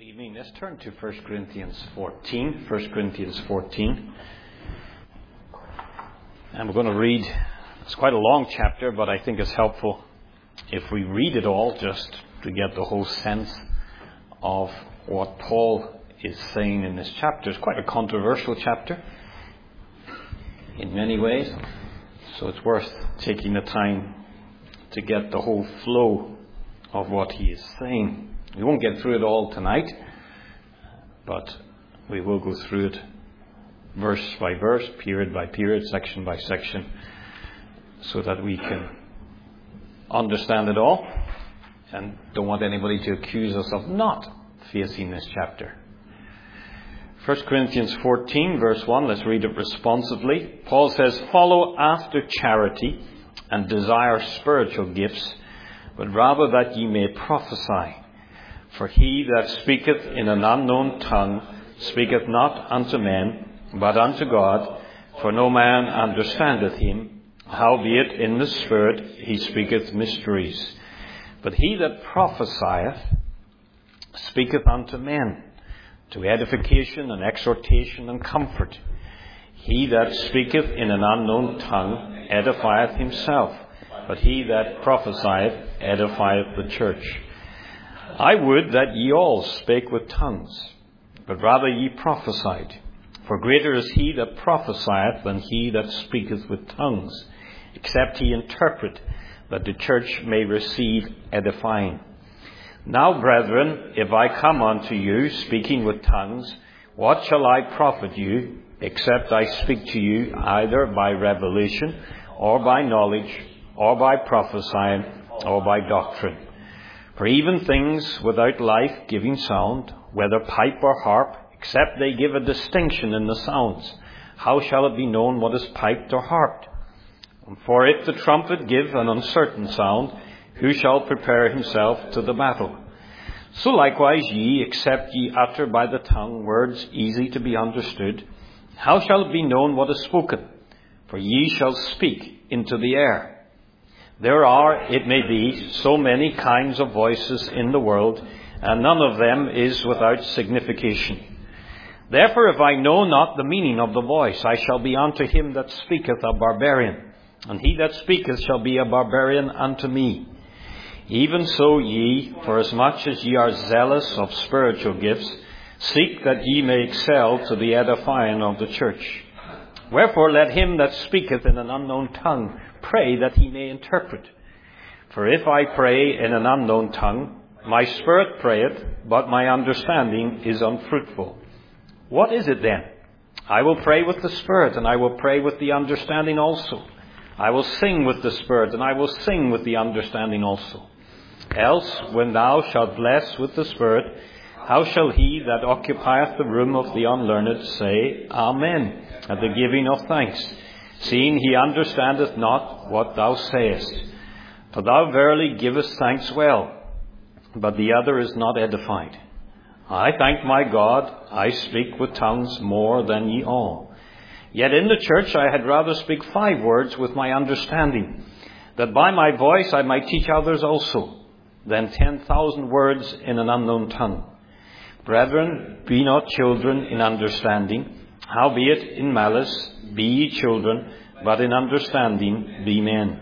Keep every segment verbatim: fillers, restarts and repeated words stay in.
Good evening. Let's turn to First Corinthians fourteen. First Corinthians fourteen. And we're going to read, it's quite a long chapter, but I think it's helpful if we read it all just to get the whole sense of what Paul is saying in this chapter. It's quite a controversial chapter in many ways, so it's worth taking the time to get the whole flow of what he is saying. We won't get through it all tonight, but we will go through it verse by verse, period by period, section by section, so that we can understand it all, and don't want anybody to accuse us of not facing this chapter. First Corinthians fourteen, verse one, let's read it responsively. Paul says, "Follow after charity and desire spiritual gifts, but rather that ye may prophesy. For he that speaketh in an unknown tongue speaketh not unto men, but unto God, for no man understandeth him. Howbeit in the Spirit he speaketh mysteries. But he that prophesieth speaketh unto men, to edification and exhortation and comfort. He that speaketh in an unknown tongue edifieth himself, but he that prophesieth edifieth the church. I would that ye all spake with tongues, but rather ye prophesied. For greater is he that prophesieth than he that speaketh with tongues, except he interpret, that the church may receive edifying. Now, brethren, if I come unto you speaking with tongues, what shall I profit you, except I speak to you either by revelation, or by knowledge, or by prophesying, or by doctrine? For even things without life-giving sound, whether pipe or harp, except they give a distinction in the sounds, how shall it be known what is piped or harped? For if the trumpet give an uncertain sound, who shall prepare himself to the battle? So likewise ye, except ye utter by the tongue words easy to be understood, how shall it be known what is spoken? For ye shall speak into the air. There are, it may be, so many kinds of voices in the world, and none of them is without signification. Therefore, if I know not the meaning of the voice, I shall be unto him that speaketh a barbarian, and he that speaketh shall be a barbarian unto me. Even so ye, forasmuch as ye are zealous of spiritual gifts, seek that ye may excel to the edifying of the church. Wherefore let him that speaketh in an unknown tongue pray that he may interpret. For if I pray in an unknown tongue, my spirit prayeth, but my understanding is unfruitful. What is it then? I will pray with the Spirit, and I will pray with the understanding also. I will sing with the Spirit, and I will sing with the understanding also. Else, when thou shalt bless with the Spirit, how shall he that occupieth the room of the unlearned say, Amen, at the giving of thanks, seeing he understandeth not what thou sayest? For thou verily givest thanks well, but the other is not edified. I thank my God, I speak with tongues more than ye all. Yet in the church I had rather speak five words with my understanding, that by my voice I might teach others also, than ten thousand words in an unknown tongue. Brethren, be not children in understanding, howbeit in malice be ye children, but in understanding be men.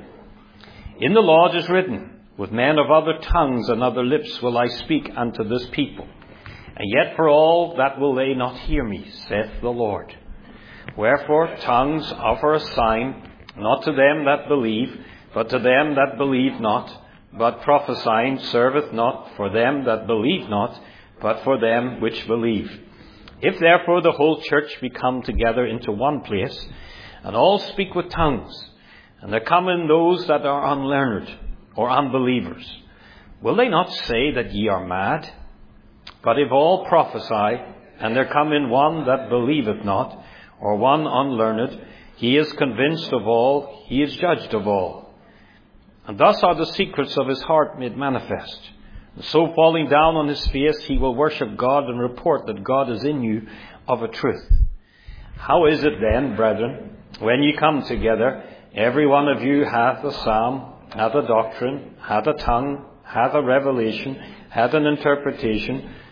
In the law it is written, with men of other tongues and other lips will I speak unto this people. And yet for all that will they not hear me, saith the Lord. Wherefore tongues offer a sign, not to them that believe, but to them that believe not. But prophesying serveth not for them that believe not, but for them which believe. If therefore the whole church be come together into one place, and all speak with tongues, and there come in those that are unlearned, or unbelievers, will they not say that ye are mad? But if all prophesy, and there come in one that believeth not, or one unlearned, he is convinced of all, he is judged of all. And thus are the secrets of his heart made manifest. And so falling down on his face, he will worship God and report that God is in you of a truth. How is it then, brethren, when ye come together, every one of you hath a psalm, hath a doctrine, hath a tongue, hath a revelation, hath an interpretation?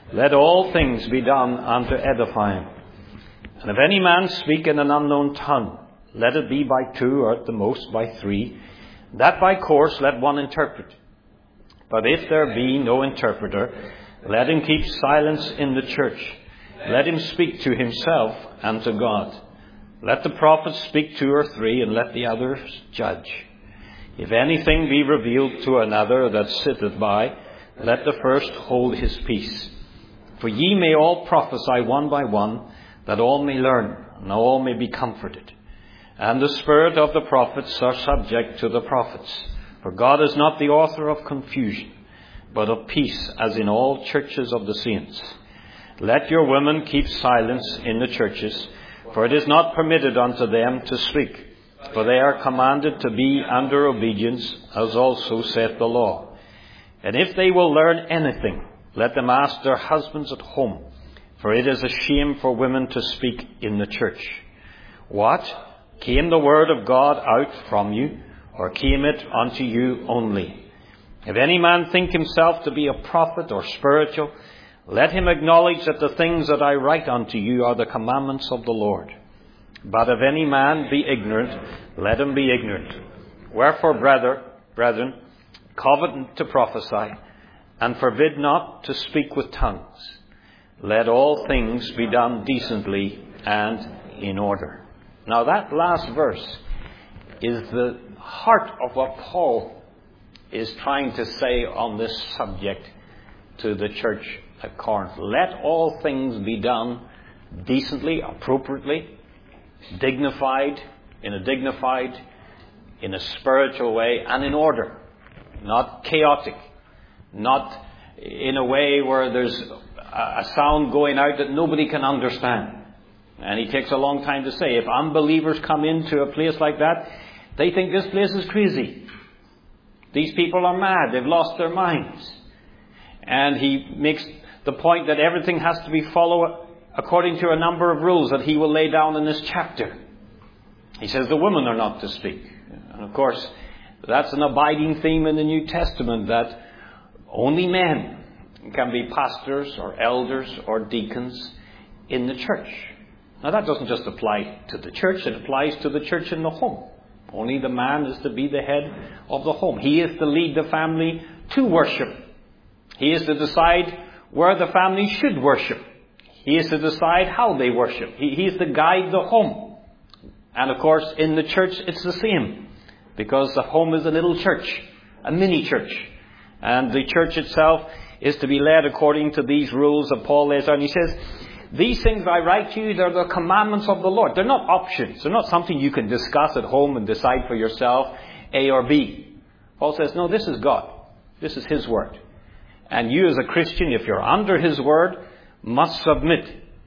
Let all things be done unto edifying. And if any man speak in an unknown tongue, let it be by two, or at the most by three, that by course let one interpret. But if there be no interpreter, let him keep silence in the church. Let him speak to himself and to God. Let the prophets speak two or three, and let the others judge. If anything be revealed to another that sitteth by, let the first hold his peace. For ye may all prophesy one by one, that all may learn, and all may be comforted. And the spirit of the prophets are subject to the prophets. For God is not the author of confusion, but of peace, as in all churches of the saints. Let your women keep silence in the churches, for it is not permitted unto them to speak, for they are commanded to be under obedience, as also saith the law. And if they will learn anything, let them ask their husbands at home, for it is a shame for women to speak in the church. What? Came the word of God out from you, or came it unto you only? If any man think himself to be a prophet or spiritual, let him acknowledge that the things that I write unto you are the commandments of the Lord. But if any man be ignorant, let him be ignorant. Wherefore, brother, brethren, covet to prophesy, and forbid not to speak with tongues. Let all things be done decently and in order. Now that last verse is the heart of what Paul is trying to say on this subject to the church at Corinth. Let all things be done decently, appropriately, dignified, in a dignified, in a spiritual way, and in order. Not chaotic. Not in a way where there's a sound going out that nobody can understand. And he takes a long time to say, if unbelievers come into a place like that, they think this place is crazy. These people are mad. They've lost their minds. And he makes the point that everything has to be followed according to a number of rules that he will lay down in this chapter. He says the women are not to speak. And of course, that's an abiding theme in the New Testament, that only men can be pastors or elders or deacons in the church. Now that doesn't just apply to the church, it applies to the church in the home. Only the man is to be the head of the home. He is to lead the family to worship. He is to decide where the family should worship. He is to decide how they worship. He, he is to guide the home. And of course, in the church, it's the same. Because the home is a little church, a mini church. And the church itself is to be led according to these rules that Paul lays out. And he says, these things I write to you, they're the commandments of the Lord. They're not options. They're not something you can discuss at home and decide for yourself, A or B. Paul says, no, this is God. This is His Word. And you as a Christian, if you're under His Word, must submit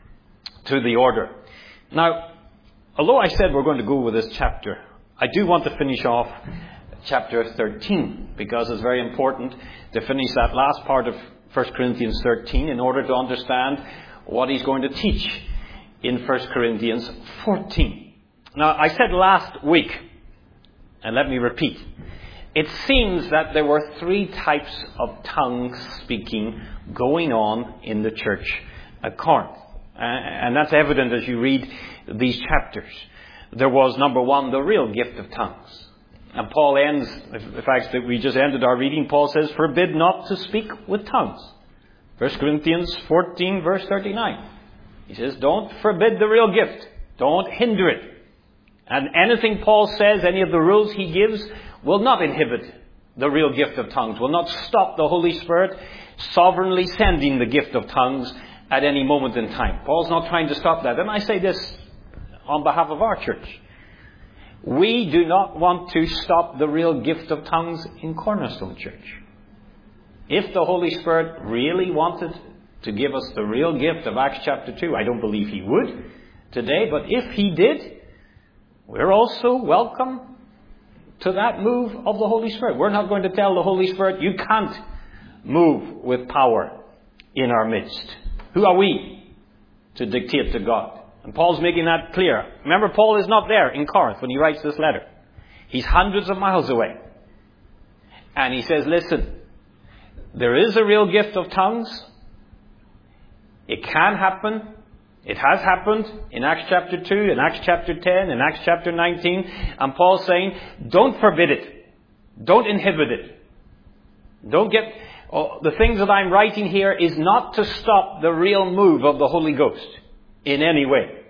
to the order. Now, although I said we're going to go with this chapter, I do want to finish off chapter thirteen, because it's very important to finish that last part of First Corinthians thirteen in order to understand what he's going to teach in First Corinthians fourteen. Now, I said last week, and let me repeat, it seems that there were three types of tongue speaking going on in the church at Corinth. And that's evident as you read these chapters. There was, number one, the real gift of tongues. And Paul ends, in fact, that we just ended our reading, Paul says, forbid not to speak with tongues. First Corinthians fourteen, verse thirty-nine. He says, don't forbid the real gift. Don't hinder it. And anything Paul says, any of the rules he gives, will not inhibit the real gift of tongues, will not stop the Holy Spirit sovereignly sending the gift of tongues at any moment in time. Paul's not trying to stop that. And I say this on behalf of our church. We do not want to stop the real gift of tongues in Cornerstone Church. If the Holy Spirit really wanted to give us the real gift of Acts chapter two, I don't believe He would today, but if He did, we're also welcome to that move of the Holy Spirit. We're not going to tell the Holy Spirit, you can't move with power in our midst. Who are we to dictate to God? And Paul's making that clear. Remember, Paul is not there in Corinth when he writes this letter. He's hundreds of miles away. And he says, listen, there is a real gift of tongues. It can happen. It has happened in Acts chapter two, in Acts chapter ten, in Acts chapter nineteen. And Paul's saying, don't forbid it. Don't inhibit it. Don't get... Oh, the things that I'm writing here is not to stop the real move of the Holy Ghost in any way.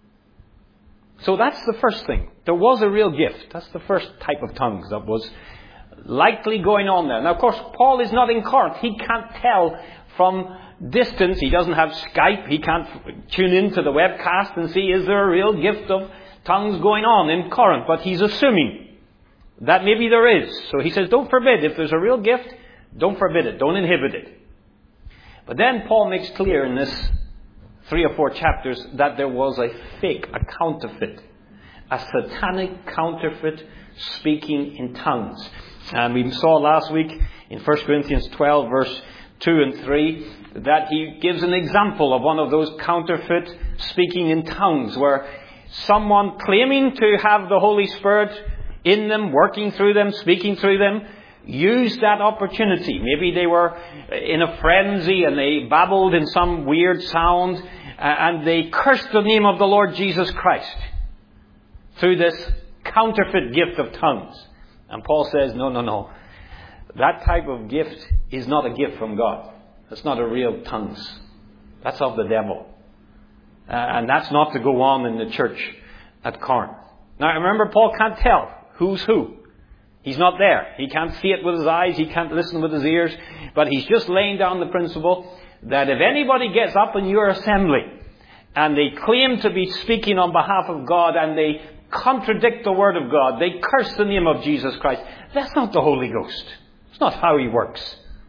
So that's the first thing. There was a real gift. That's the first type of tongues that was likely going on there. Now, of course, Paul is not in Corinth. He can't tell from distance. He doesn't have Skype. He can't tune into the webcast and see, is there a real gift of tongues going on in Corinth? But he's assuming that maybe there is. So he says, don't forbid. If there's a real gift, don't forbid it. Don't inhibit it. But then Paul makes clear in this three or four chapters that there was a fake, a counterfeit, a satanic counterfeit speaking in tongues. And we saw last week in First Corinthians twelve, verse two and three, that he gives an example of one of those counterfeit speaking in tongues, where someone claiming to have the Holy Spirit in them, working through them, speaking through them, used that opportunity. Maybe they were in a frenzy and they babbled in some weird sound and they cursed the name of the Lord Jesus Christ through this counterfeit gift of tongues. And Paul says, no, no, no. That type of gift is not a gift from God. That's not a real tongues. That's of the devil. Uh, and that's not to go on in the church at Corinth. Now remember, Paul can't tell who's who. He's not there. He can't see it with his eyes. He can't listen with his ears. But he's just laying down the principle that if anybody gets up in your assembly and they claim to be speaking on behalf of God and they contradict the Word of God, they curse the name of Jesus Christ, that's not the Holy Ghost. It's not how He works.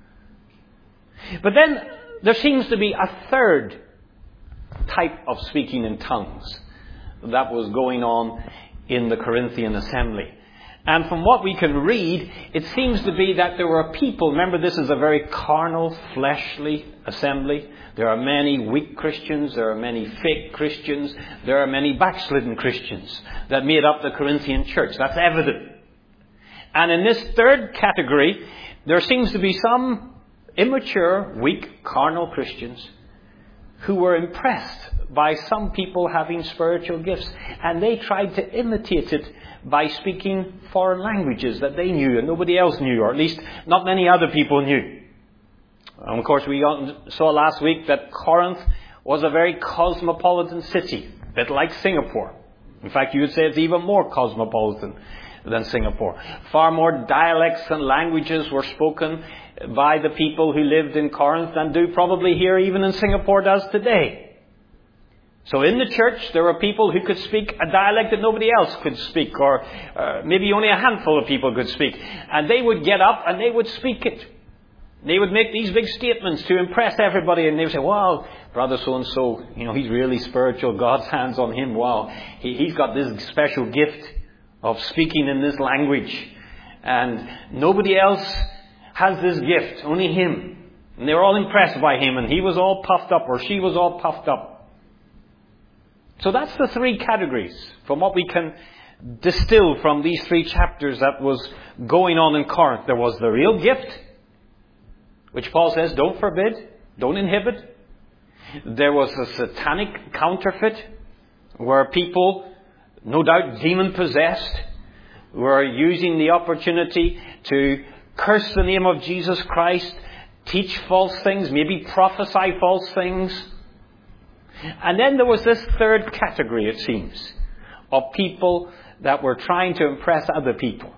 But then there seems to be a third type of speaking in tongues that was going on in the Corinthian assembly. And from what we can read, it seems to be that there were people, remember this is a very carnal, fleshly assembly. There are many weak Christians, there are many fake Christians, there are many backslidden Christians that made up the Corinthian church. That's evident. And in this third category, there seems to be some immature, weak, carnal Christians who were impressed by some people having spiritual gifts. And they tried to imitate it by speaking foreign languages that they knew and nobody else knew, or at least not many other people knew. And of course, we saw last week that Corinth was a very cosmopolitan city, a bit like Singapore. In fact, you would say it's even more cosmopolitan than Singapore. Far more dialects and languages were spoken by the people who lived in Corinth than do probably here even in Singapore does today. So in the church, there were people who could speak a dialect that nobody else could speak, or uh, maybe only a handful of people could speak. And they would get up and they would speak it. They would make these big statements to impress everybody, and they would say, wow, brother so-and-so, you know, he's really spiritual, God's hands on him, wow. He, he's got this special gift of speaking in this language. And nobody else has this gift, only him. And they were all impressed by him, and he was all puffed up, or she was all puffed up. So that's the three categories from what we can distill from these three chapters that was going on in Corinth. There was the real gift, which Paul says, don't forbid, don't inhibit. There was a satanic counterfeit, where people, no doubt demon-possessed, were using the opportunity to curse the name of Jesus Christ, teach false things, maybe prophesy false things. And then there was this third category, it seems, of people that were trying to impress other people.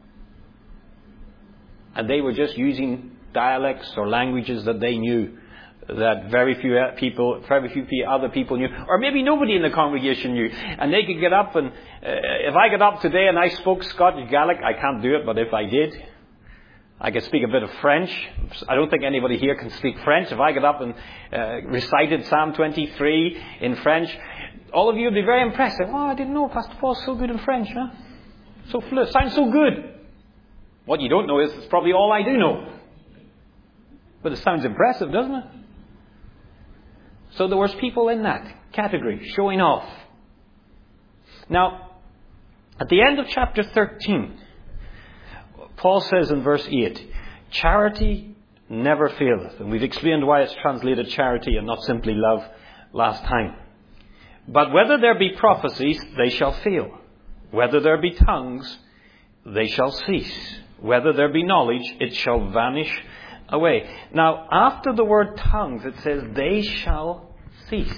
And they were just using dialects or languages that they knew, that very few people, very few other people knew, or maybe nobody in the congregation knew. And they could get up and, uh, if I got up today and I spoke Scottish Gaelic, I can't do it, but if I did, I could speak a bit of French. I don't think anybody here can speak French. If I got up and uh, recited Psalm twenty-three in French, all of you would be very impressed. Say, oh, I didn't know Pastor Paul's so good in French, huh? So fluent, sounds so good. What you don't know is it's probably all I do know. But it sounds impressive, doesn't it? So there was people in that category showing off. Now, at the end of chapter thirteen, Paul says in verse eight, charity never faileth. And we've explained why it's translated charity and not simply love last time. But whether there be prophecies, they shall fail. Whether there be tongues, they shall cease. Whether there be knowledge, it shall vanish away. Now, after the word tongues, it says, they shall cease.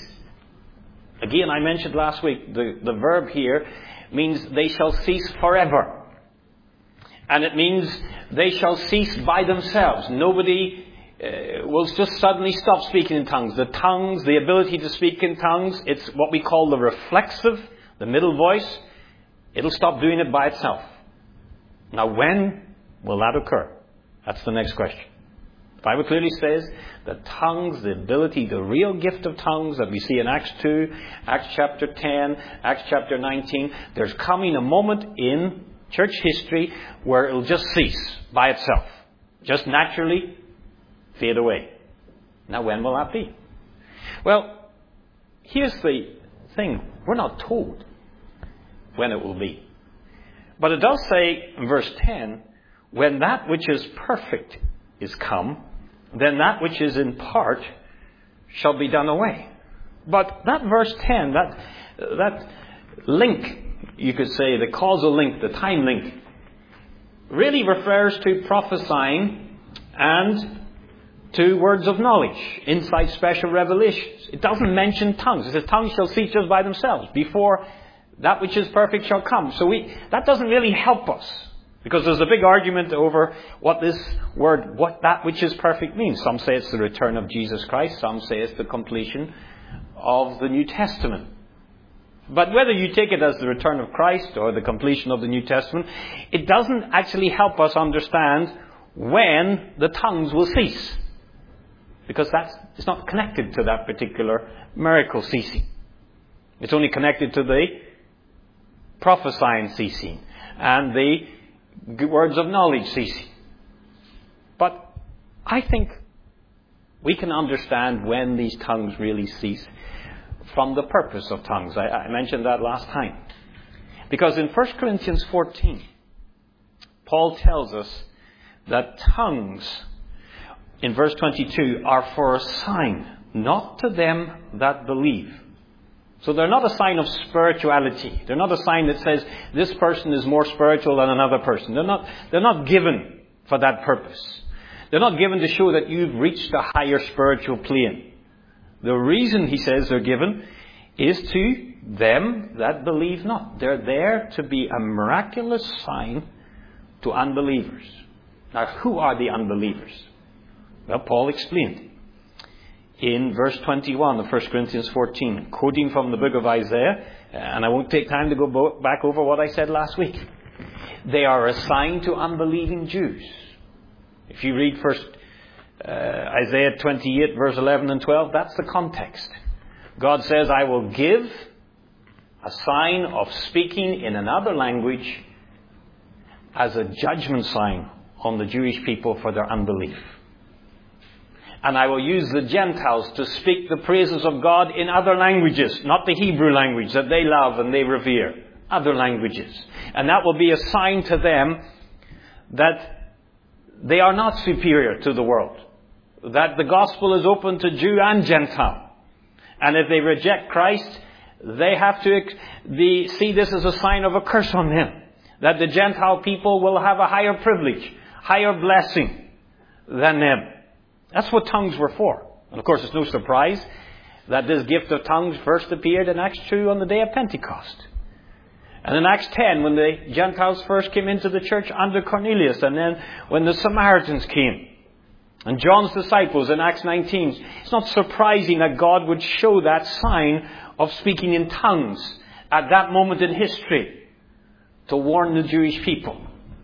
Again, I mentioned last week, the, the verb here means they shall cease forever. And it means they shall cease by themselves. Nobody uh, will just suddenly stop speaking in tongues. The tongues, the ability to speak in tongues, it's what we call the reflexive, the middle voice. It'll stop doing it by itself. Now, when will that occur? That's the next question. The Bible clearly says that tongues, the ability, the real gift of tongues that we see in Acts two, Acts chapter ten, Acts chapter nineteen, there's coming a moment in church history where it'll just cease by itself. Just naturally fade away. Now, when will that be? Well, here's the thing. We're not told when it will be. But it does say in verse ten, when that which is perfect is come, then that which is in part shall be done away. But that verse ten, that, that link, you could say, the causal link, the time link, really refers to prophesying and to words of knowledge, insight, special revelations. It doesn't mention tongues. It says tongues shall cease just by themselves before that which is perfect shall come. So we, that doesn't really help us, because there's a big argument over what this word, what that which is perfect means. Some say it's the return of Jesus Christ. Some say it's the completion of the New Testament. But whether you take it as the return of Christ or the completion of the New Testament, it doesn't actually help us understand when the tongues will cease. Because that's, it's not connected to that particular miracle ceasing. It's only connected to the prophesying ceasing and the words of knowledge ceasing. But I think we can understand when these tongues really cease from the purpose of tongues. I, I mentioned that last time. Because in First Corinthians fourteen, Paul tells us that tongues, in verse twenty-two, are for a sign, not to them that believe. So they're not a sign of spirituality. They're not a sign that says this person is more spiritual than another person. They're not, they're not given for that purpose. They're not given to show that you've reached a higher spiritual plane. The reason, he says, they're given is to them that believe not. They're there to be a miraculous sign to unbelievers. Now, who are the unbelievers? Well, Paul explained in verse twenty-one of First Corinthians fourteen, quoting from the book of Isaiah, and I won't take time to go back over what I said last week. They are a sign to unbelieving Jews. If you read first uh, Isaiah twenty-eight, verse eleven and twelve, that's the context. God says, I will give a sign of speaking in another language as a judgment sign on the Jewish people for their unbelief. And I will use the Gentiles to speak the praises of God in other languages, not the Hebrew language that they love and they revere, other languages. And that will be a sign to them that they are not superior to the world, that the gospel is open to Jew and Gentile. And if they reject Christ, they have to the, see this as a sign of a curse on them, that the Gentile people will have a higher privilege, higher blessing than them. That's what tongues were for. And of course, it's no surprise that this gift of tongues first appeared in Acts two on the day of Pentecost. And in Acts ten, when the Gentiles first came into the church under Cornelius, and then when the Samaritans came, and John's disciples in Acts nineteen, it's not surprising that God would show that sign of speaking in tongues at that moment in history to warn the Jewish people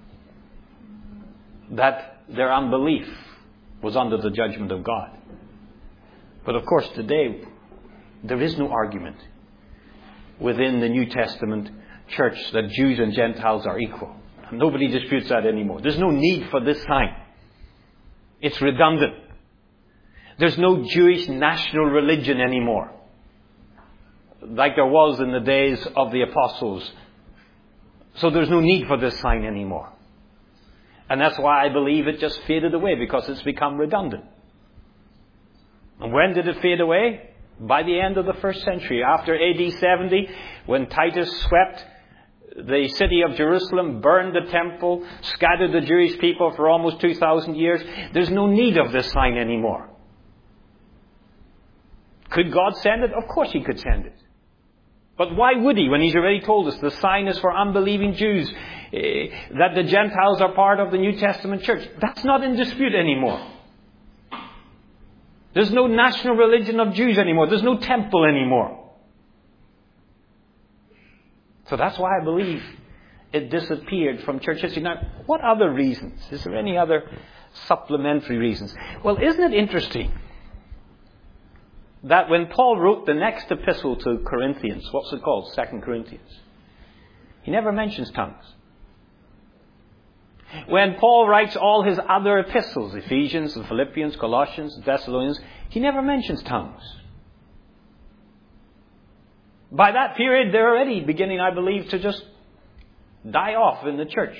that their unbelief was under the judgment of God. But of course today, there is no argument within the New Testament church that Jews and Gentiles are equal. Nobody disputes that anymore. There's no need for this sign. It's redundant. There's no Jewish national religion anymore, like there was in the days of the apostles. So there's no need for this sign anymore. And that's why I believe it just faded away, because it's become redundant. And when did it fade away? By the end of the first century, after A D seventy, when Titus swept the city of Jerusalem, burned the temple, scattered the Jewish people for almost two thousand years. There's no need of this sign anymore. Could God send it? Of course He could send it. But why would He, when He's already told us the sign is for unbelieving Jews, eh, that the Gentiles are part of the New Testament church? That's not in dispute anymore. There's no national religion of Jews anymore. There's no temple anymore. So that's why I believe it disappeared from church history. Now, what other reasons? Is there any other supplementary reasons? Well, isn't it interesting that when Paul wrote the next epistle to Corinthians, what's it called? Second Corinthians. He never mentions tongues. When Paul writes all his other epistles, Ephesians and Philippians, Colossians, Thessalonians, he never mentions tongues. By that period, they're already beginning, I believe, to just die off in the church.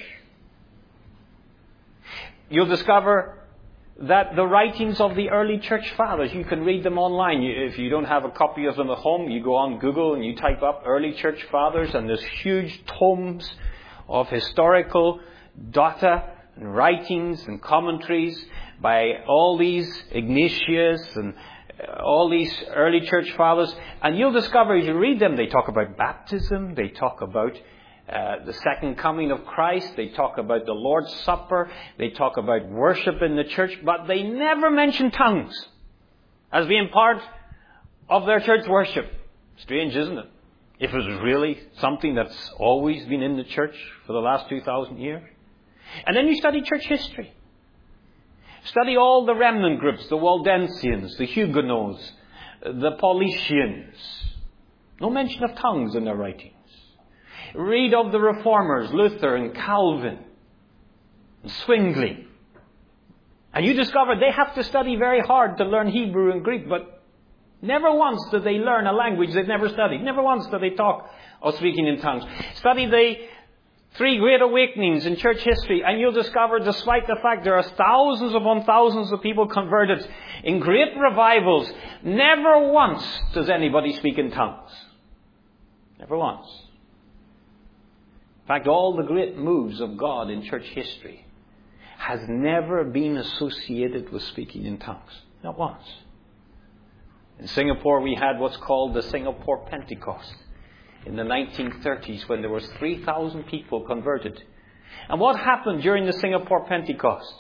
You'll discover that the writings of the early church fathers, you can read them online. If you don't have a copy of them at home, you go on Google and you type up early church fathers, and there's huge tomes of historical data and writings and commentaries by all these Ignatius and all these early church fathers. And you'll discover as you read them, they talk about baptism, they talk about Uh, the second coming of Christ. They talk about the Lord's Supper. They talk about worship in the church. But they never mention tongues as being part of their church worship. Strange, isn't it? If it was really something that's always been in the church for the last two thousand years. And then you study church history. Study all the remnant groups, the Waldensians, the Huguenots, the Paulicians. No mention of tongues in their writings. Read of the Reformers, Luther and Calvin, and Zwingli. And you discover they have to study very hard to learn Hebrew and Greek, but never once do they learn a language they've never studied. Never once do they talk of speaking in tongues. Study the three great awakenings in church history, and you'll discover, despite the fact there are thousands upon thousands of people converted in great revivals, never once does anybody speak in tongues. Never once. In fact, all the great moves of God in church history has never been associated with speaking in tongues. Not once. In Singapore, we had what's called the Singapore Pentecost in the nineteen thirties, when there was three thousand people converted. And what happened during the Singapore Pentecost?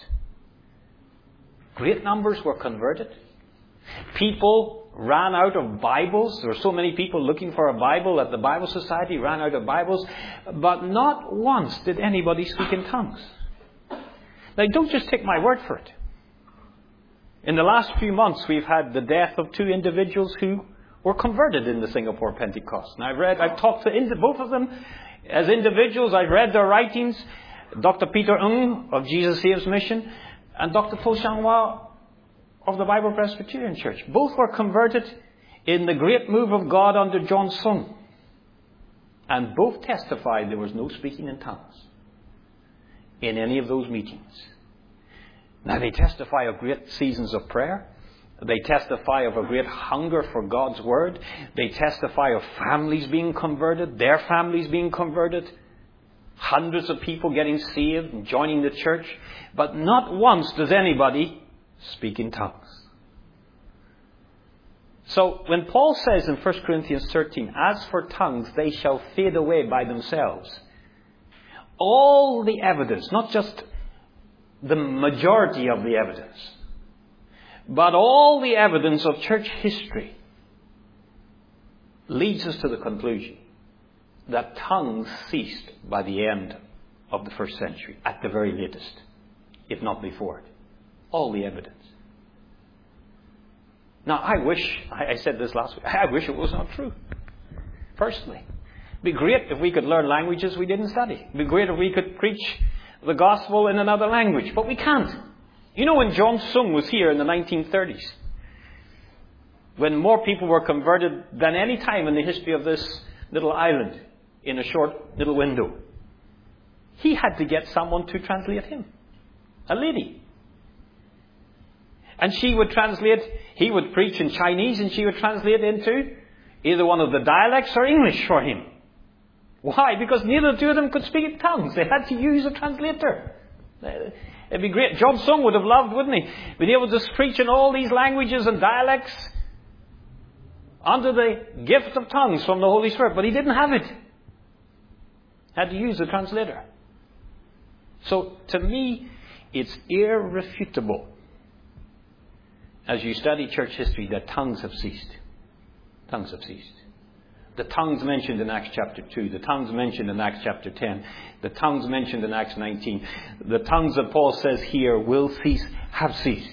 Great numbers were converted. People ran out of Bibles. There were so many people looking for a Bible that the Bible Society ran out of Bibles. But not once did anybody speak in tongues. Now, don't just take my word for it. In the last few months, we've had the death of two individuals who were converted in the Singapore Pentecost. And I've read, I've talked to ind- both of them as individuals. I've read their writings. Doctor Peter Ng of Jesus Saves Mission and Doctor Po Xiang Hua of the Bible Presbyterian Church. Both were converted in the great move of God under John Sung. And both testified there was no speaking in tongues in any of those meetings. Now, they testify of great seasons of prayer. They testify of a great hunger for God's Word. They testify of families being converted, their families being converted, hundreds of people getting saved and joining the church. But not once does anybody speak in tongues. So when Paul says in First Corinthians thirteen, as for tongues, they shall fade away by themselves. All the evidence, not just the majority of the evidence, but all the evidence of church history leads us to the conclusion that tongues ceased by the end of the first century, at the very latest, if not before it. All the evidence. Now, I wish, I said this last week, I wish it was not true. Personally. It'd be great if we could learn languages we didn't study. It'd be great if we could preach the gospel in another language. But we can't. You know, when John Sung was here in the nineteen thirties, when more people were converted than any time in the history of this little island in a short little window, he had to get someone to translate him. A lady. And she would translate, he would preach in Chinese and she would translate into either one of the dialects or English for him. Why? Because neither two of them could speak in tongues. They had to use a translator. It'd be great. John Sung would have loved, wouldn't he? Being able to preach in all these languages and dialects under the gift of tongues from the Holy Spirit. But he didn't have it. Had to use a translator. So, to me, it's irrefutable, as you study church history, that tongues have ceased. Tongues have ceased. The tongues mentioned in Acts chapter two, the tongues mentioned in Acts chapter ten, the tongues mentioned in Acts nineteen, the tongues that Paul says here will cease, have ceased.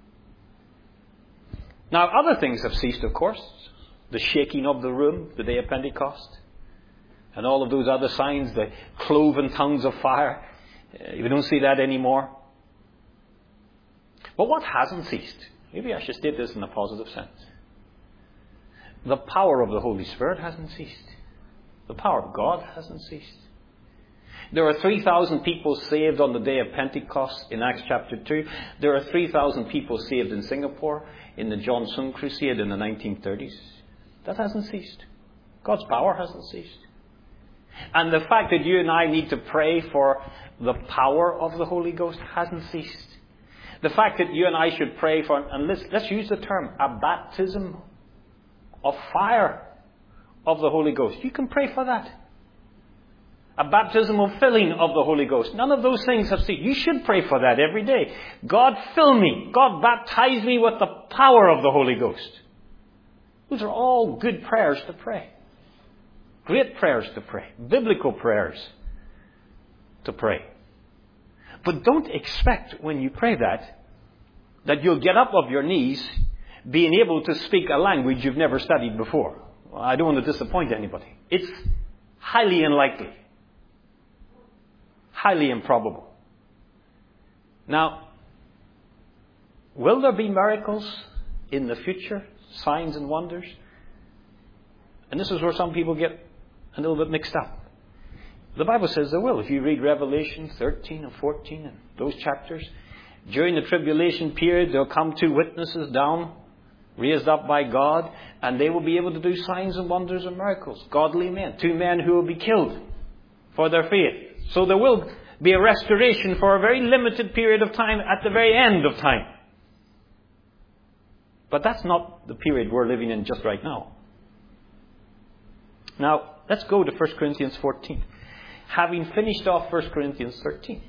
Now, other things have ceased, of course. The shaking of the room, the day of Pentecost, and all of those other signs, the cloven tongues of fire. We don't see that anymore. But what hasn't ceased? Maybe I should state this in a positive sense. The power of the Holy Spirit hasn't ceased. The power of God hasn't ceased. There are three thousand people saved on the day of Pentecost in Acts chapter two. There are three thousand people saved in Singapore in the John Sung Crusade in the nineteen thirties. That hasn't ceased. God's power hasn't ceased. And the fact that you and I need to pray for the power of the Holy Ghost hasn't ceased. The fact that you and I should pray for, and let's, let's use the term, a baptism of fire of the Holy Ghost. You can pray for that. A baptism of filling of the Holy Ghost. None of those things have ceased. You should pray for that every day. God, fill me. God, baptize me with the power of the Holy Ghost. Those are all good prayers to pray. Great prayers to pray. Biblical prayers to pray. But don't expect when you pray that, that you'll get up off your knees being able to speak a language you've never studied before. Well, I don't want to disappoint anybody. It's highly unlikely. Highly improbable. Now, will there be miracles in the future? Signs and wonders? And this is where some people get a little bit mixed up. The Bible says there will. If you read Revelation thirteen and fourteen and those chapters, during the tribulation period, there'll come two witnesses down, raised up by God, and they will be able to do signs and wonders and miracles. Godly men. Two men who will be killed for their faith. So there will be a restoration for a very limited period of time at the very end of time. But that's not the period we're living in just right now. Now, let's go to First Corinthians fourteen. Having finished off First Corinthians thirteen.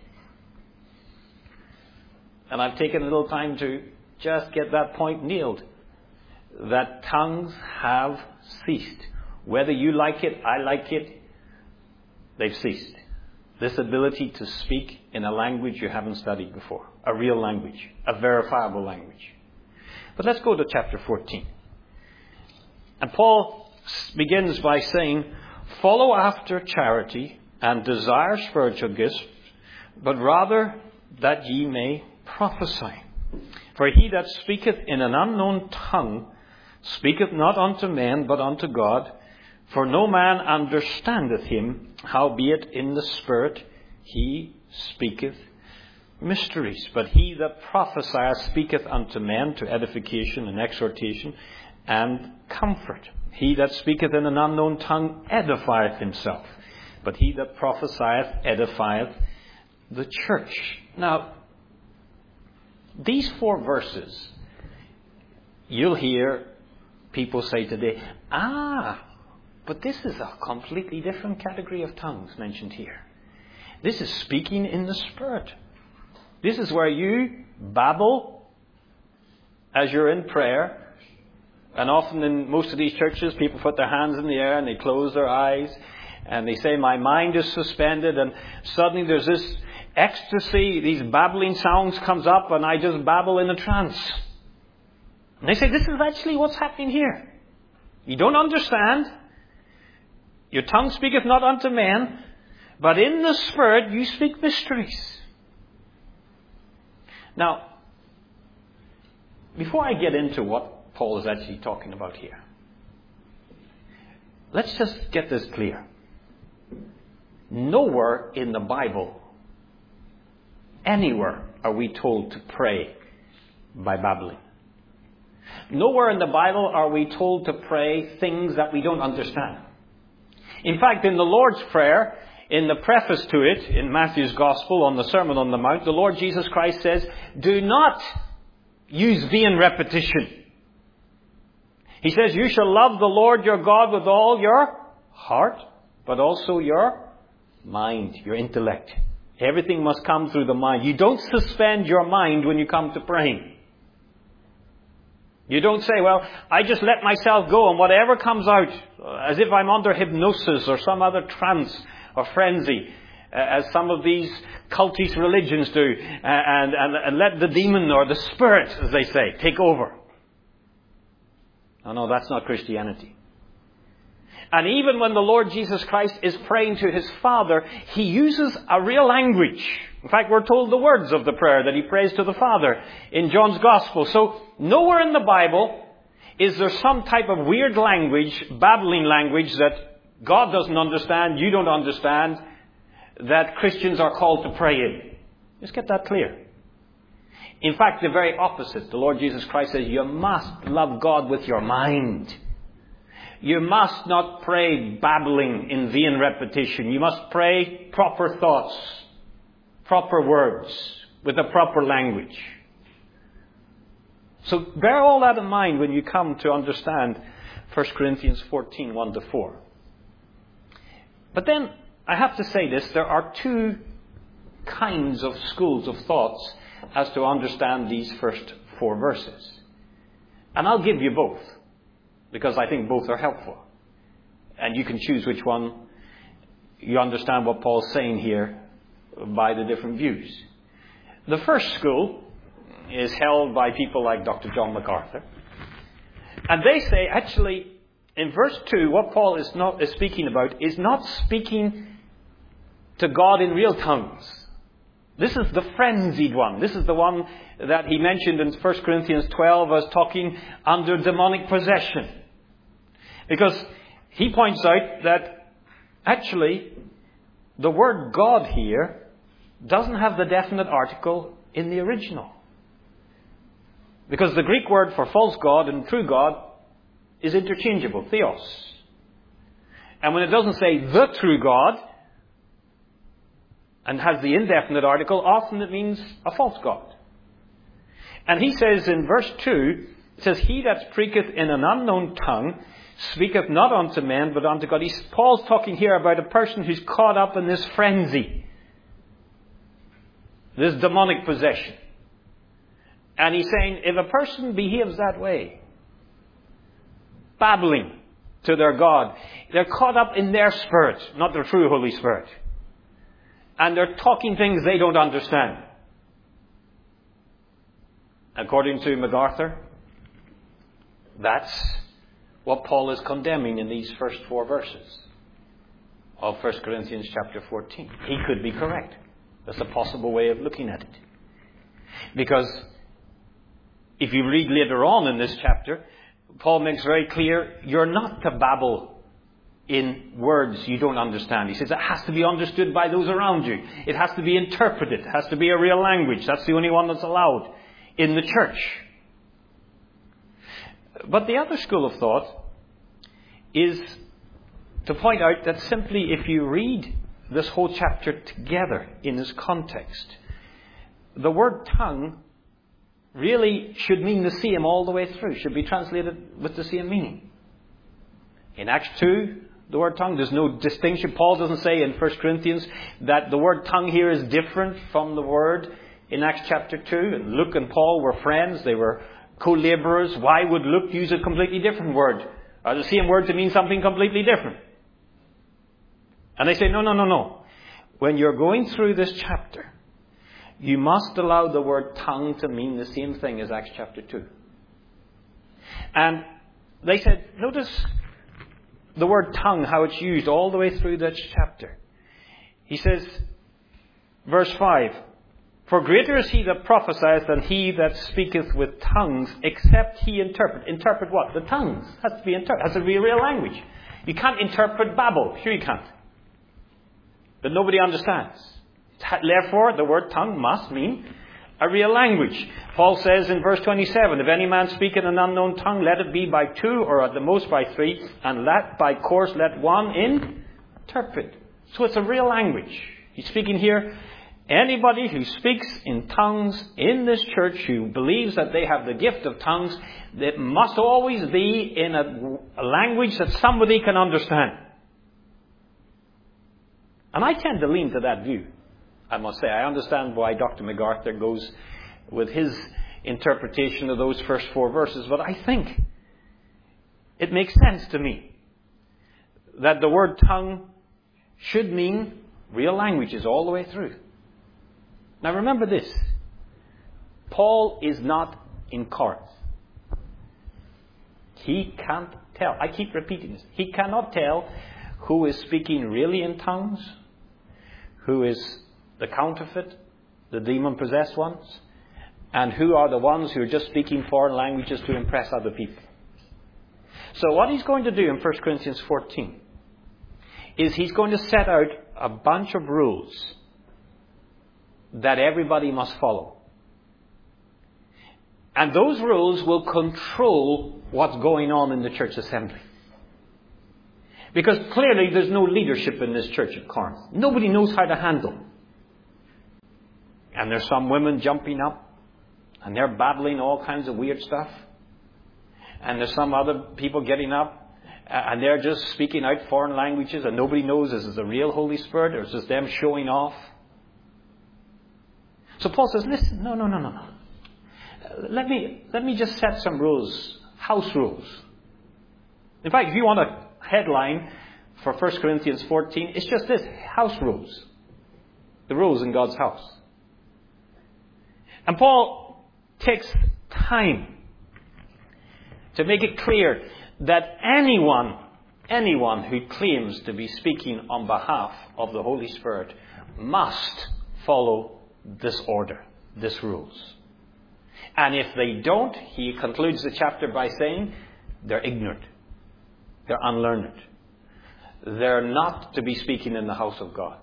And I've taken a little time to just get that point nailed. That tongues have ceased. Whether you like it, I like it, they've ceased. This ability to speak in a language you haven't studied before. A real language. A verifiable language. But let's go to chapter fourteen. And Paul begins by saying, follow after charity and desire spiritual gifts, but rather that ye may prophesy. For he that speaketh in an unknown tongue speaketh not unto men, but unto God. For no man understandeth him, howbeit in the Spirit he speaketh mysteries. But he that prophesieth speaketh unto men to edification and exhortation and comfort. He that speaketh in an unknown tongue edifieth himself. But he that prophesieth edifieth the church. Now, these four verses, you'll hear people say today, ah, but this is a completely different category of tongues mentioned here. This is speaking in the Spirit. This is where you babble as you're in prayer. And often in most of these churches, people put their hands in the air and they close their eyes. And they say, my mind is suspended. And suddenly there's this ecstasy, these babbling sounds comes up and I just babble in a trance. And they say, this is actually what's happening here. You don't understand. Your tongue speaketh not unto men, but in the Spirit you speak mysteries. Now, before I get into what Paul is actually talking about here, let's just get this clear. Nowhere in the Bible, anywhere, are we told to pray by babbling. Nowhere in the Bible are we told to pray things that we don't understand. In fact, in the Lord's Prayer, in the preface to it, in Matthew's Gospel on the Sermon on the Mount, the Lord Jesus Christ says, do not use vain repetition. He says, you shall love the Lord your God with all your heart, but also your mind, your intellect. Everything must come through the mind. You don't suspend your mind when you come to praying. You don't say, well, I just let myself go and whatever comes out, as if I'm under hypnosis or some other trance or frenzy, uh, as some of these cultist religions do, uh, and, and, and let the demon or the spirit, as they say, take over. No, no, that's not Christianity. And even when the Lord Jesus Christ is praying to his Father, he uses a real language. In fact, we're told the words of the prayer that he prays to the Father in John's Gospel. So nowhere in the Bible is there some type of weird language, babbling language that God doesn't understand, you don't understand, that Christians are called to pray in. Let's get that clear. In fact, the very opposite. The Lord Jesus Christ says, you must love God with your mind. You must not pray babbling in vain repetition. You must pray proper thoughts, proper words, with the proper language. So bear all that in mind when you come to understand First Corinthians fourteen, one to four. But then, I have to say this, there are two kinds of schools of thoughts as to understand these first four verses. And I'll give you both, because I think both are helpful. And you can choose which one you understand what Paul's saying here by the different views. The first school is held by people like Doctor John MacArthur. And they say, actually, in verse two, what Paul is not is speaking about is not speaking to God in real tongues. This is the frenzied one. This is the one that he mentioned in First Corinthians twelve as talking under demonic possession. Because he points out that actually the word God here doesn't have the definite article in the original. Because the Greek word for false God and true God is interchangeable, theos. And when it doesn't say the true God and has the indefinite article, often it means a false God. And he says in verse two, it says, he that speaketh in an unknown tongue speaketh not unto men, but unto God. He's, Paul's talking here about a person who's caught up in this frenzy, this demonic possession. And he's saying, if a person behaves that way, babbling to their God, they're caught up in their spirit, not their true Holy Spirit. And they're talking things they don't understand. According to MacArthur, that's what Paul is condemning in these first four verses of First Corinthians chapter fourteen. He could be correct. That's a possible way of looking at it. Because if you read later on in this chapter, Paul makes very clear, you're not to babble in words you don't understand. He says it has to be understood by those around you. It has to be interpreted. It has to be a real language. That's the only one that's allowed in the church. But the other school of thought is to point out that simply if you read this whole chapter together in this context, the word tongue really should mean the same all the way through, should be translated with the same meaning. In Acts two, the word tongue, there's no distinction. Paul doesn't say in First Corinthians that the word tongue here is different from the word in Acts chapter two. And Luke and Paul were friends, they were co-laborers. Why would Luke use a completely different word, or the same word to mean something completely different? And they say, no, no, no, no. When you're going through this chapter, you must allow the word tongue to mean the same thing as Acts chapter two. And they said, notice the word tongue, how it's used all the way through that chapter. He says, verse five, for greater is he that prophesieth than he that speaketh with tongues, except he interpret. Interpret what? The tongues. Has to be interpret. Has to be a real language. You can't interpret babble. Sure you can't. But nobody understands. Therefore, the word tongue must mean a real language. Paul says in verse twenty-seven, if any man speak in an unknown tongue, let it be by two or at the most by three, and let by course let one interpret. So it's a real language. He's speaking here. Anybody who speaks in tongues in this church, who believes that they have the gift of tongues, it must always be in a, a language that somebody can understand. And I tend to lean to that view, I must say. I understand why Doctor MacArthur goes with his interpretation of those first four verses, but I think it makes sense to me that the word tongue should mean real languages all the way through. Now remember this. Paul is not in Corinth. He can't tell. I keep repeating this. He cannot tell who is speaking really in tongues, who is the counterfeit, the demon-possessed ones, and who are the ones who are just speaking foreign languages to impress other people. So what he's going to do in First Corinthians fourteen is he's going to set out a bunch of rules that everybody must follow. And those rules will control what's going on in the church assembly. Because clearly there's no leadership in this church at Corinth. Nobody knows how to handle. And there's some women jumping up and they're babbling all kinds of weird stuff. And there's some other people getting up and they're just speaking out foreign languages and nobody knows is it the real Holy Spirit or is this them showing off. So Paul says, listen, no, no, no, no, no. Let me, let me just set some rules, house rules. In fact, if you want a headline for First Corinthians fourteen, it's just this, house rules. The rules in God's house. And Paul takes time to make it clear that anyone, anyone who claims to be speaking on behalf of the Holy Spirit must follow this order, this rules. And if they don't, he concludes the chapter by saying, they're ignorant. They're unlearned. They're not to be speaking in the house of God.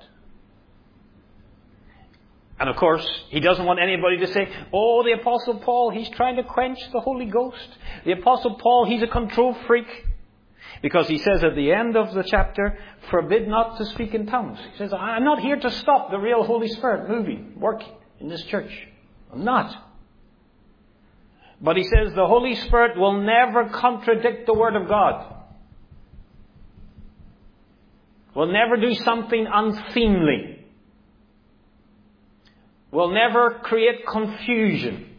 And of course, he doesn't want anybody to say, oh, the Apostle Paul, he's trying to quench the Holy Ghost. The Apostle Paul, he's a control freak. Because he says at the end of the chapter, forbid not to speak in tongues. He says, I'm not here to stop the real Holy Spirit moving, working in this church. I'm not. But he says the Holy Spirit will never contradict the Word of God. Will never do something unseemly. Will never create confusion.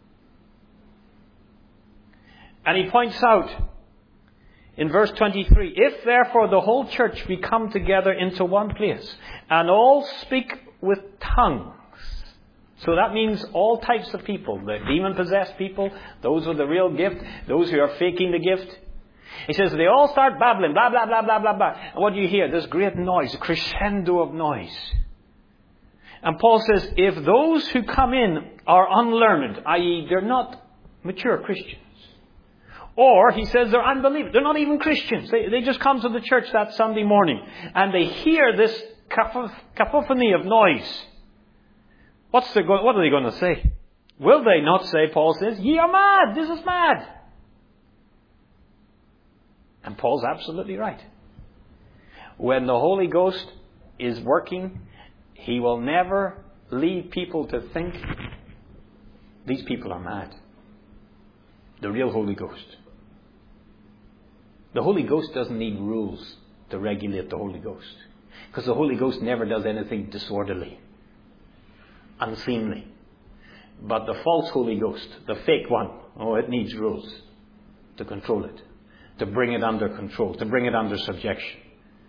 And he points out in verse twenty-three, if therefore the whole church be come together into one place, and all speak with tongues. So that means all types of people, the demon-possessed people, those with the real gift, those who are faking the gift. He says they all start babbling, blah, blah, blah, blah, blah, blah. And what do you hear? This great noise, a crescendo of noise. And Paul says, if those who come in are unlearned, that is they're not mature Christians, or he says they're unbelievers, they're not even Christians. They, they just come to the church that Sunday morning and they hear this cacophony of noise. What's the, what are they going to say? Will they not say, Paul says, ye are mad, this is mad. And Paul's absolutely right. When the Holy Ghost is working, he will never lead people to think these people are mad. The real Holy Ghost. The Holy Ghost doesn't need rules to regulate the Holy Ghost. Because the Holy Ghost never does anything disorderly, unseemly. But the false Holy Ghost, the fake one, oh, it needs rules to control it, to bring it under control, to bring it under subjection.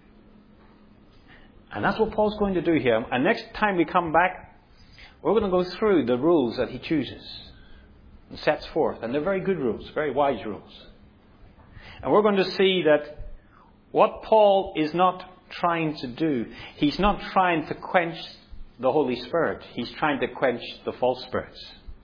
And that's what Paul's going to do here. And next time we come back, we're going to go through the rules that he chooses and sets forth. And they're very good rules, very wise rules. And we're going to see that what Paul is not trying to do, he's not trying to quench the Holy Spirit. He's trying to quench the false spirits,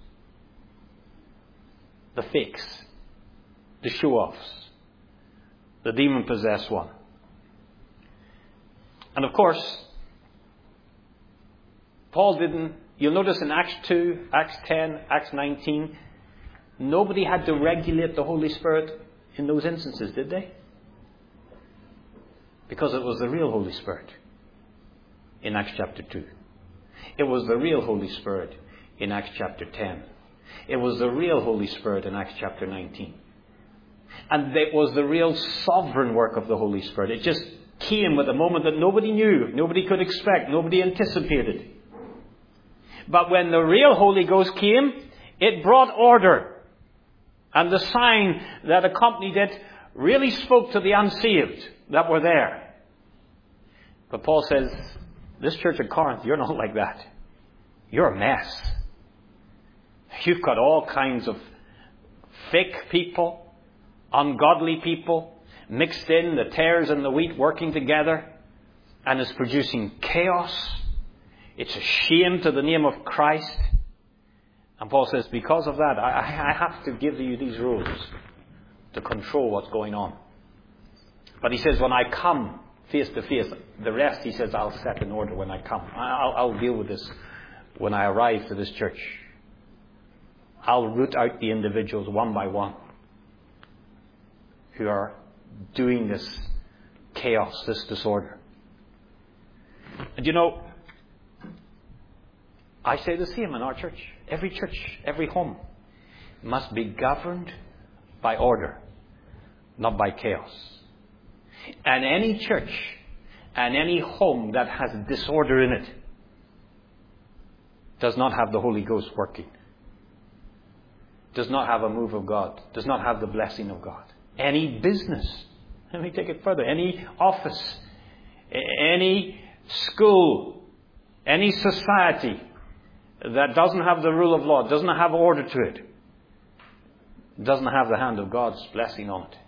the fakes, the show-offs, the demon-possessed one. And of course, Paul didn't You'll notice in Acts two, Acts ten, Acts nineteen, nobody had to regulate the Holy Spirit in those instances, did they? Because it was the real Holy Spirit in Acts chapter two. It was the real Holy Spirit in Acts chapter ten. It was the real Holy Spirit in Acts chapter nineteen. And it was the real sovereign work of the Holy Spirit. It just came at a moment that nobody knew, nobody could expect, nobody anticipated. But when the real Holy Ghost came, it brought order. And the sign that accompanied it really spoke to the unsaved that were there. But Paul says, this church at Corinth, you're not like that. You're a mess. You've got all kinds of fake people, ungodly people, mixed in, the tares and the wheat working together, and it's producing chaos. It's a shame to the name of Christ. And Paul says, because of that, I, I have to give you these rules to control what's going on. But he says, when I come face to face, the rest, he says, I'll set in order when I come. I'll, I'll deal with this when I arrive to this church. I'll root out the individuals one by one who are doing this chaos, this disorder. And you know, I say the same in our church. Every church, every home must be governed by order, not by chaos. And any church and any home that has disorder in it does not have the Holy Ghost working. Does not have a move of God. Does not have the blessing of God. Any business, let me take it further, any office, any school, any society that doesn't have the rule of law, doesn't have order to it, doesn't have the hand of God's blessing on it.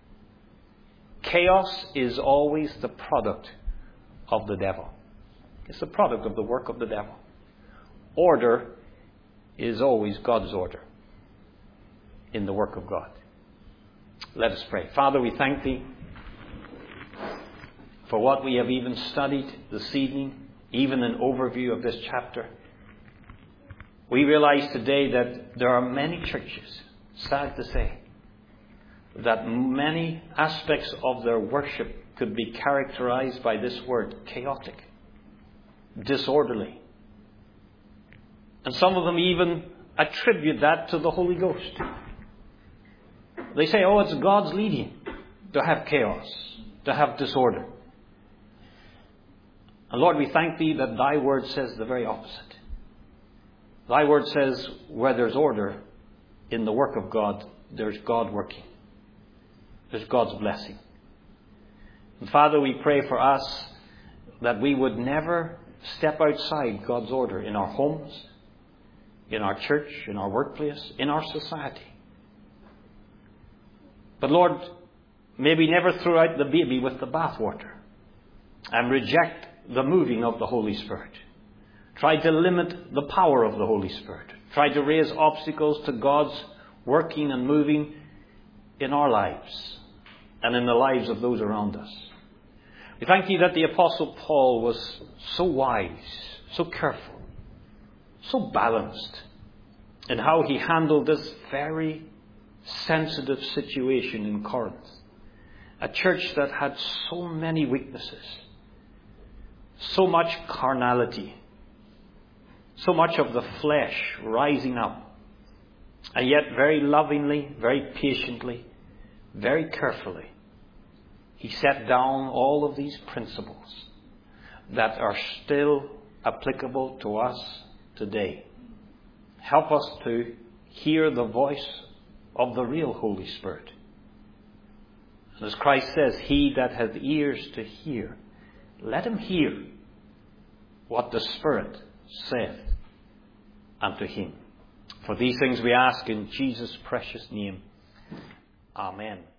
Chaos is always the product of the devil. It's the product of the work of the devil. Order is always God's order in the work of God. Let us pray. Father, we thank Thee for what we have even studied this evening, even an overview of this chapter. We realize today that there are many churches, sad to say, that many aspects of their worship could be characterized by this word, chaotic, disorderly. And some of them even attribute that to the Holy Ghost. They say, oh, it's God's leading to have chaos, to have disorder. And Lord, we thank Thee that Thy word says the very opposite. Thy word says where there's order in the work of God, there's God working. There's God's blessing. And Father, we pray for us that we would never step outside God's order in our homes, in our church, in our workplace, in our society. But Lord, may we never throw out the baby with the bathwater and reject the moving of the Holy Spirit. Try to limit the power of the Holy Spirit. Try to raise obstacles to God's working and moving in our lives and in the lives of those around us. We thank Thee that the Apostle Paul was so wise, so careful, so balanced in how he handled this very sensitive situation in Corinth. A church that had so many weaknesses, so much carnality, so much of the flesh rising up, and yet very lovingly, very patiently, very carefully, he set down all of these principles that are still applicable to us today. Help us to hear the voice of the real Holy Spirit. And as Christ says, he that hath ears to hear, let him hear what the Spirit saith unto him. For these things we ask in Jesus' precious name. Amen.